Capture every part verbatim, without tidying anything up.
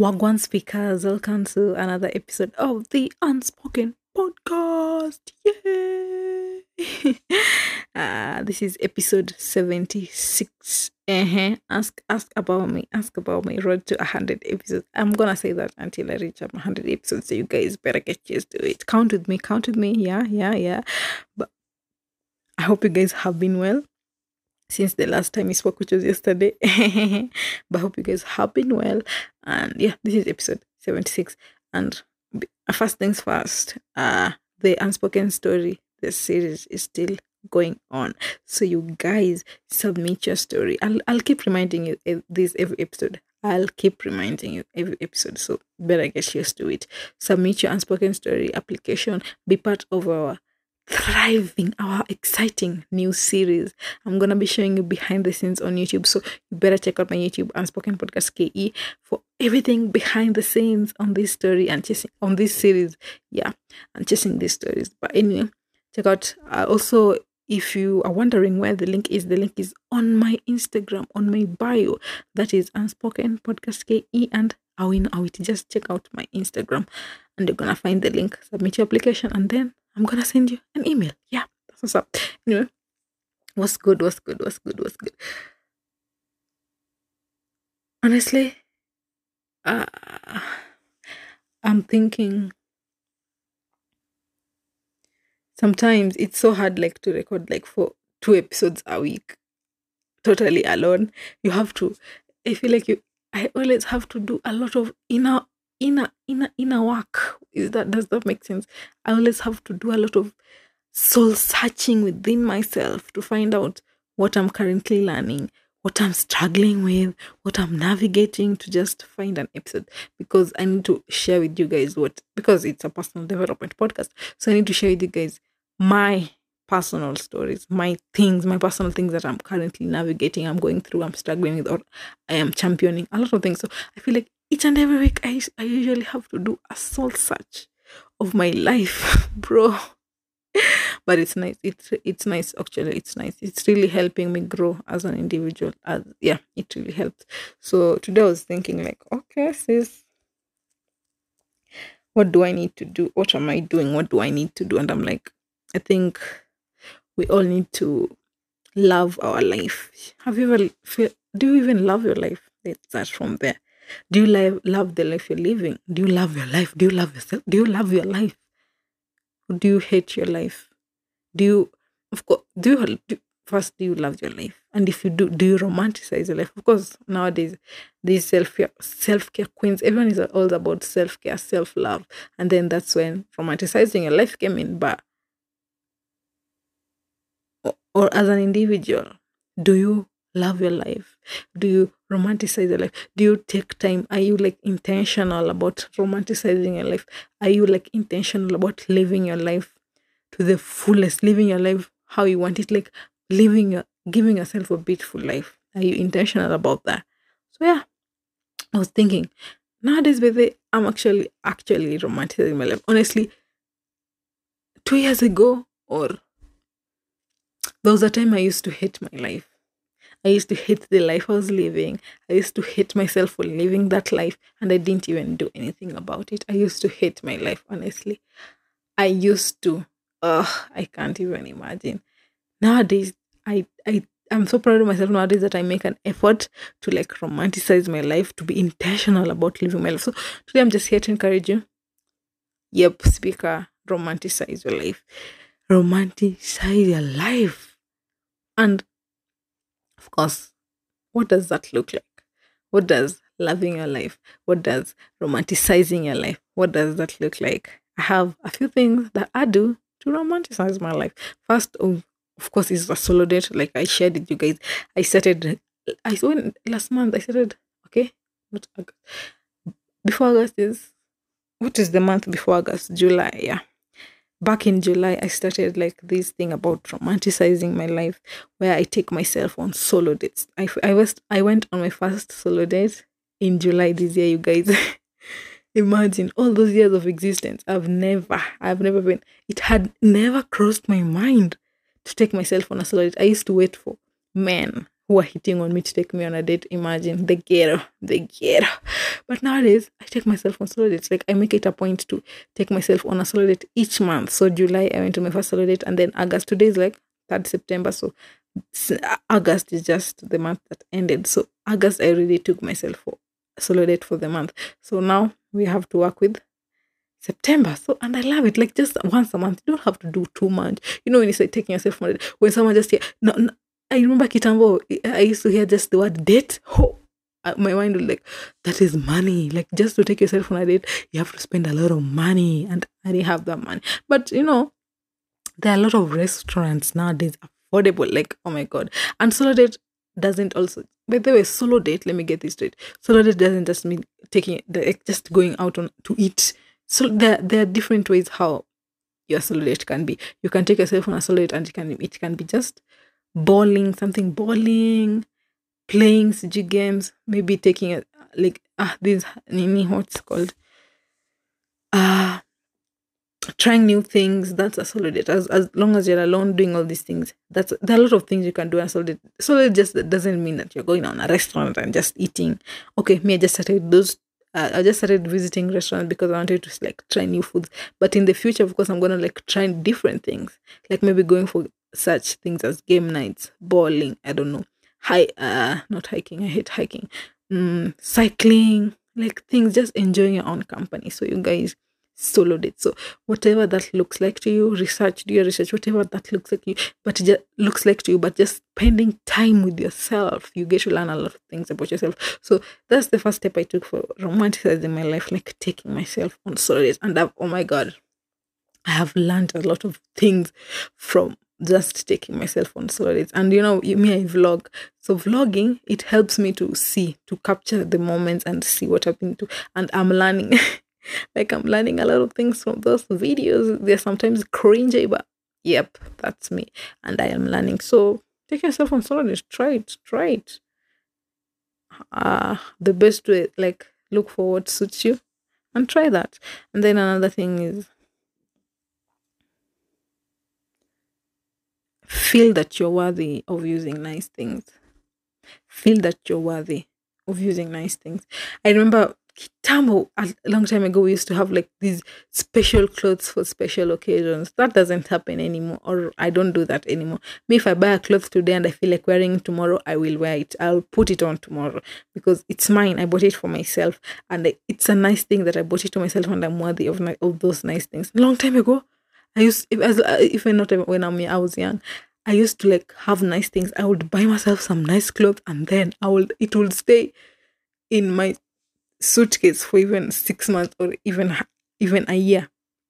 Wagwan speakers, welcome to another episode of the Unspoken Podcast. Yay! uh, this is episode seventy-six. Uh-huh. Ask ask about me. Ask about me. Road to one hundred episodes. I'm gonna say that until I reach one hundred episodes. So you guys better get used to it. Count with me. Count with me. Yeah, yeah, yeah. But I hope you guys have been well since the last time we spoke, which was yesterday. But I hope you guys have been well. And yeah, this is episode seventy-six. And b- first things first, uh, the Unspoken Story, the series is still going on. So you guys submit your story. I'll, I'll keep reminding you ev- this every episode. I'll keep reminding you every episode. So better get used to it. Submit your Unspoken Story application. Be part of our thriving, our exciting new series. I'm gonna be showing you behind the scenes on YouTube, so you better check out my YouTube Unspoken Podcast K E for everything behind the scenes on this story and chasing on this series. Yeah, and chasing these stories. But anyway, check out. Uh, also, if you are wondering where the link is, the link is on my Instagram, on my bio. That is Unspoken Podcast K E, and I will I will just check out my Instagram, and you're gonna find the link. Submit your application, and then I'm gonna send you an email. Yeah, that's what's up. Anyway, what's good? What's good? What's good? What's good? Honestly, uh, I'm thinking sometimes it's so hard, like to record like for two episodes a week, totally alone. You have to. I feel like you. I always have to do a lot of inner, inner, inner, inner work. Is that does that make sense? I always have to do a lot of soul searching within myself to find out what I'm currently learning, what I'm struggling with, what I'm navigating to just find an episode, because I need to share with you guys what, because it's a personal development podcast. So I need to share with you guys my personal stories, my things, my personal things that I'm currently navigating, I'm going through, I'm struggling with, or I am championing a lot of things. So I feel like each and every week I, I usually have to do a soul search of my life, bro. But it's nice. It's it's nice actually. It's nice. It's really helping me grow as an individual. As yeah, it really helps. So today I was thinking like, okay, sis, what do I need to do? What am I doing? What do I need to do? And I'm like, I think we all need to love our life. Have you ever feel? Do you even love your life? Let's start from there. Do you love love the life you're living? Do you love your life? Do you love yourself? Do you love your life? Or do you hate your life? Do you, of course, do you, do, first, do you love your life? And if you do, do you romanticize your life? Of course, nowadays, these self-care, self-care queens, everyone is all about self-care, self-love. And then that's when romanticizing your life came in. But, or, or as an individual, do you love your life? Do you romanticize your life? Do you take time? Are you like intentional about romanticizing your life? Are you like intentional about living your life to the fullest, living your life how you want it, like living your, giving yourself a beautiful life? Are you intentional about that? So yeah, I was thinking nowadays, baby, I'm actually actually romanticizing my life. Honestly, two years ago, or there was a time I used to hate my life. I used to hate the life I was living. I used to hate myself for living that life, and I didn't even do anything about it. I used to hate my life, honestly. I used to. Ugh, I can't even imagine. Nowadays, I I I'm so proud of myself nowadays that I make an effort to like romanticize my life, to be intentional about living my life. So today I'm just here to encourage you. Yep, speaker, romanticize your life. Romanticize your life. And of course, what does that look like? What does loving your life? What does romanticizing your life? What does that look like? I have a few things that I do to romanticize my life. First, of, of course, is a solo date. Like I shared with you guys. I started, I saw last month, I started, okay, not August. Before August is, what is the month before August? July, yeah. Back in July, I started like this thing about romanticizing my life, where I take myself on solo dates. I, I was I went on my first solo date in July this year. You guys, imagine all those years of existence. I've never, I've never been. It had never crossed my mind to take myself on a solo date. I used to wait for men who are hitting on me to take me on a date. Imagine the ghetto, the ghetto. But nowadays, I take myself on solo dates. Like I make it a point to take myself on a solo date each month. So July, I went to my first solo date, and then August. Today is like third September, so s- August is just the month that ended. So August, I really took myself for a solo date for the month. So now we have to work with September. So, and I love it. Like just once a month, you don't have to do too much. You know, when you say taking yourself on a date, when someone just hear, no, no I remember Kitambo, I used to hear just the word date. Oh, uh, my mind was like, that is money. Like just to take yourself on a date, you have to spend a lot of money, and I didn't have that money. But you know, there are a lot of restaurants nowadays affordable. Like, oh my god. And solo date doesn't also, by the way, solo date, let me get this straight. Solo date doesn't just mean taking the like, just going out on to eat. So there there are different ways how your solo date can be. You can take yourself on a solo date, and it can it can be just bowling, something bowling, playing C G games, maybe taking a like ah this nini what's it called ah trying new things. That's a solo date. As as long as you're alone doing all these things, that's there are a lot of things you can do on a solo date. Solo date just doesn't mean that you're going on a restaurant and just eating. Okay, me I just started those. Uh, I just started visiting restaurants because I wanted to like try new foods. But in the future, of course, I'm gonna like try different things, like maybe going for such things as game nights, bowling. I don't know, hi, uh, not hiking. I hate hiking. Mm, cycling, like things, just enjoying your own company. So you guys solo date. So whatever that looks like to you, research, do your research, whatever that looks like you, but it just looks like to you, but just spending time with yourself, you get to learn a lot of things about yourself. So that's the first step I took for romanticizing my life, like taking myself on solo dates. And I've, oh my god, I have learned a lot of things from just taking myself on solo dates. And you know, you- me, I vlog. So vlogging, it helps me to see, to capture the moments and see what I've been to. And I'm learning. Like I'm learning a lot of things from those videos. They're sometimes cringy, but yep, that's me. And I am learning. So take yourself on solo dates. Try it. Try it. Uh the best way, like look for what suits you and try that. And then another thing is feel that you're worthy of using nice things. Feel that you're worthy of using nice things. I remember Kitambo, a long time ago, we used to have like these special clothes for special occasions. That doesn't happen anymore, or I don't do that anymore. Me, if I buy a cloth today and I feel like wearing it tomorrow, I will wear it. I'll put it on tomorrow because it's mine. I bought it for myself, and I- it's a nice thing that I bought it to myself, and I'm worthy of ni- of those nice things. Long time ago, I used if as uh, if I not even when I'm I was young, I used to like have nice things. I would buy myself some nice clothes, and then I would it would stay in my suitcase for even six months or even even a year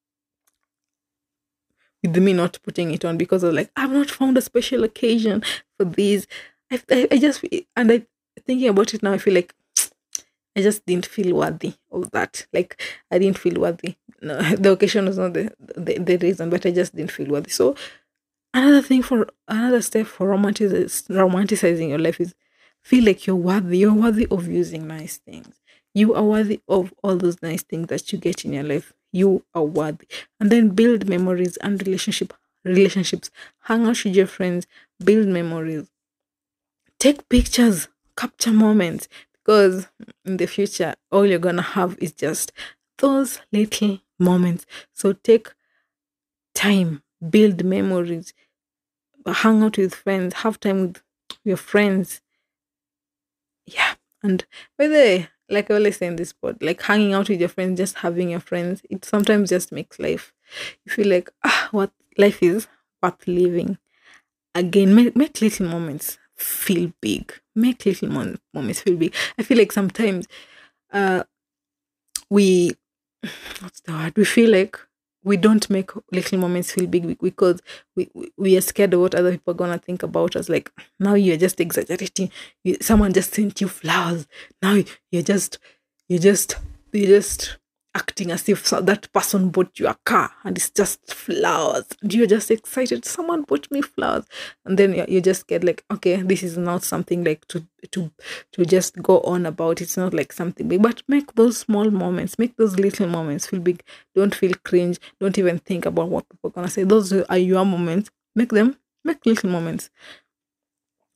with me not putting it on because I was like, I've not found a special occasion for these. I, I, I just and I thinking about it now, I feel like I just didn't feel worthy of that. Like I didn't feel worthy. No, the occasion was not the, the the reason, but I just didn't feel worthy. So another thing for another step for romantic, romanticizing your life is feel like you're worthy. You're worthy of using nice things. You are worthy of all those nice things that you get in your life. You are worthy. And then build memories and relationship relationships. Hang out with your friends, build memories. Take pictures, capture moments. Because in the future, all you're gonna have is just those little moments. So take time, build memories, hang out with friends, have time with your friends. Yeah. And by the way, like I always say in this pod, like hanging out with your friends, just having your friends, it sometimes just makes life. You feel like, ah, what life is worth living. Again, make, make little moments feel big. Make little mon- moments feel big. I feel like sometimes uh we what's the word? We feel like we don't make little moments feel big be- because we, we, we are scared of what other people are gonna think about us. Like now you're just exaggerating. You, someone just sent you flowers. Now you're just you're just you're just acting as if so- that person bought you a car and it's just flowers. And you're just excited. Someone bought me flowers, and then you, you just get like, okay, this is not something like to to to just go on about. It's not like something big, but make those small moments, make those little moments feel big. Don't feel cringe. Don't even think about what people are gonna say. Those are your moments. Make them make little moments.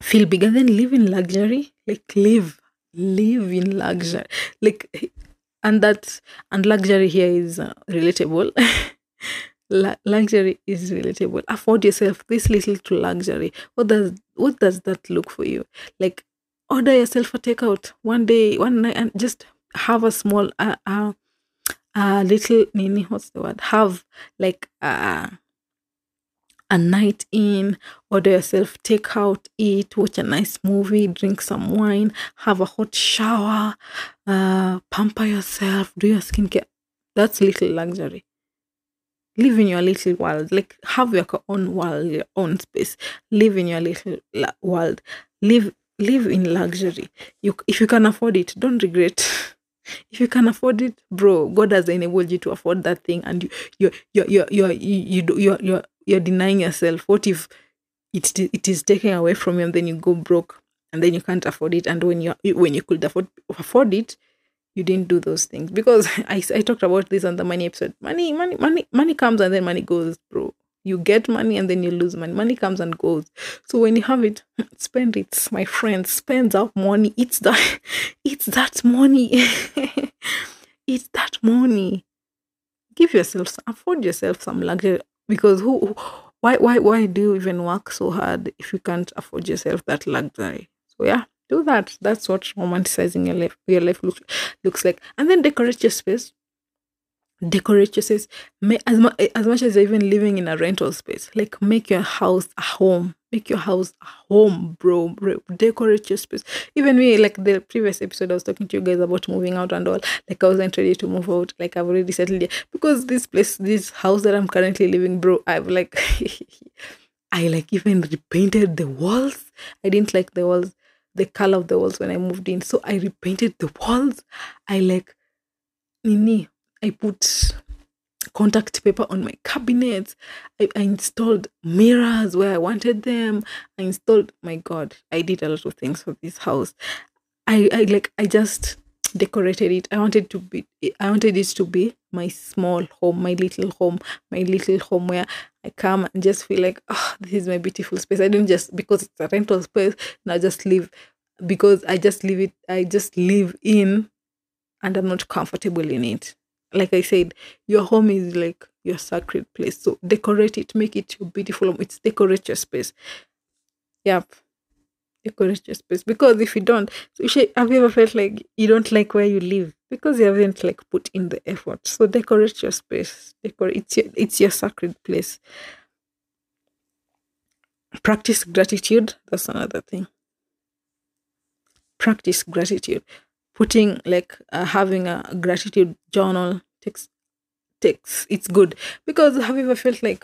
feel big, and then live in luxury. Like live, live in luxury. Like, and that's and luxury here is uh, relatable. Lu- luxury is relatable. Afford yourself this little to luxury. What does what does that look for you? Like, order yourself a takeout one day, one night, and just have a small, uh, uh, uh little nini. What's the word? Have like uh a night in, order yourself takeout, eat, watch a nice movie, drink some wine, have a hot shower, uh, pamper yourself, do your skincare. That's little luxury. Live in your little world. Like, have your own world, your own space. Live in your little la- world. Live live in luxury. You, if you can afford it, don't regret. If you can afford it, bro, God has enabled you to afford that thing, and you you you you you you you do- you're you're you're denying yourself. What if it it is taken away from you, and then you go broke, and then you can't afford it, and when you when you could afford afford it, you didn't do those things? Because I, I talked about this on the money episode. Money, money, money, money comes and then money goes, bro. You get money and then you lose money. Money comes and goes. So when you have it, spend it, my friend. Spend that money. It's that, it's that money. It's that money. Give yourself, afford yourself some luxury. Because who, who- why, why, why do you even work so hard if you can't afford yourself that luxury? So yeah, do that. That's what romanticizing your life, your life looks looks like. And then decorate your space. Decorate your space. Make, as, mu- as much as you're even living in a rental space, like make your house a home. Make your house a home, bro, bro. Decorate your space. Even me, like the previous episode, I was talking to you guys about moving out and all. Like I wasn't ready to move out. Like I've already settled here because this place, this house that I'm currently living, bro. I've like, I like even repainted the walls. I didn't like the walls, the color of the walls when I moved in, so I repainted the walls. I like Nini. I put contact paper on my cabinets. I, I installed mirrors where I wanted them. I installed, my God, I did a lot of things for this house. I, I like I just decorated it. I wanted to be I wanted it to be my small home, my little home, my little home where I come and just feel like, oh, this is my beautiful space. I don't just because it's a rental space, and I just live because I just live it, I just live in and I'm not comfortable in it. Like I said, your home is like your sacred place. So decorate it, make it your beautiful home. It's decorate your space. Yep. Decorate your space. Because if you don't, so Shay, have you ever felt like you don't like where you live? Because you haven't like put in the effort. So decorate your space. Decorate it's your it's your sacred place. Practice gratitude. That's another thing. Practice gratitude. Putting like uh, having a gratitude journal takes takes it's good. Because have you ever felt like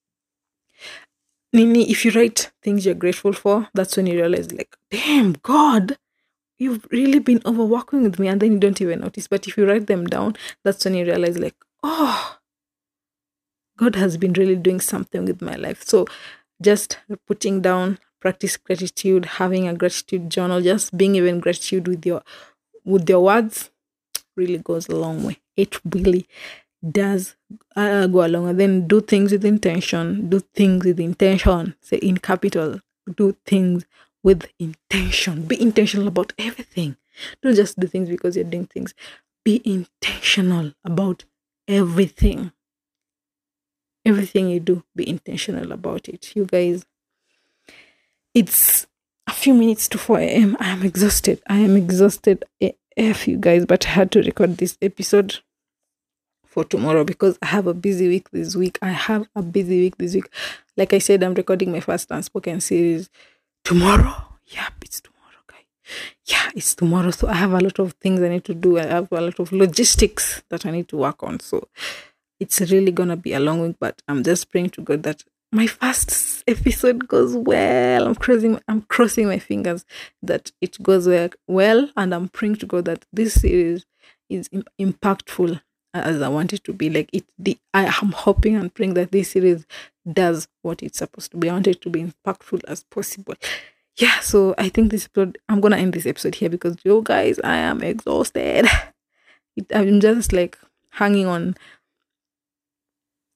Nini, if you write things you're grateful for, that's when you realize like, damn God, you've really been overworking with me, and then you don't even notice. But if you write them down, that's when you realize like, oh, God has been really doing something with my life. So just putting down, practice gratitude, having a gratitude journal, just being even gratitude with your with your words really goes a long way. It really does uh, go along. And then do things with intention. Do things with intention. Say in capital. Do things with intention. Be intentional about everything. Don't just do things because you're doing things. Be intentional about everything. Everything you do, be intentional about it. You guys, it's a few minutes to four a.m. I am exhausted. I am exhausted A F, you guys, but I had to record this episode for tomorrow because I have a busy week this week. I have a busy week this week. Like I said, I'm recording my first unspoken series tomorrow. Yep, it's tomorrow, guys. Yeah, it's tomorrow. So I have a lot of things I need to do. I have a lot of logistics that I need to work on. So it's really gonna be a long week, but I'm just praying to God that my first episode goes well. I'm crossing I'm crossing my fingers that it goes well, well and I'm praying to God that this series is im- impactful as I want it to be. Like it the, I am hoping and praying that this series does what it's supposed to be. I want it to be impactful as possible. Yeah, so I think this episode I'm gonna end this episode here because you guys, I am exhausted. It, I'm just like hanging on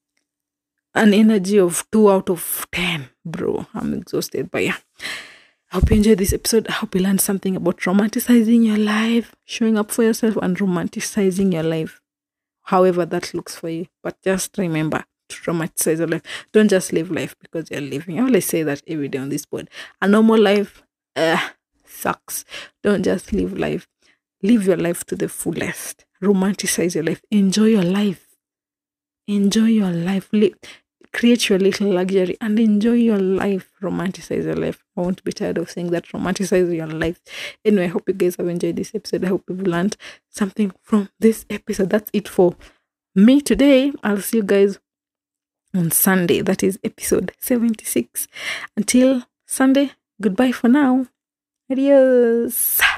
an energy of two out of ten, bro. I'm exhausted, but yeah, I hope you enjoyed this episode. I hope you learned something about romanticizing your life, showing up for yourself, and romanticizing your life, however that looks for you. But just remember to romanticize your life. Don't just live life because you're living. I always say that every day on this board. A normal life uh, sucks. Don't just live life. Live your life to the fullest. Romanticize your life. Enjoy your life. Enjoy your life. Live. Create your little luxury and enjoy your life. Romanticize your life. I won't be tired of saying that. Romanticize your life. Anyway, I hope you guys have enjoyed this episode. I hope you've learned something from this episode. That's it for me today. I'll see you guys on Sunday. That is episode seventy-six. Until Sunday, goodbye for now. Adios.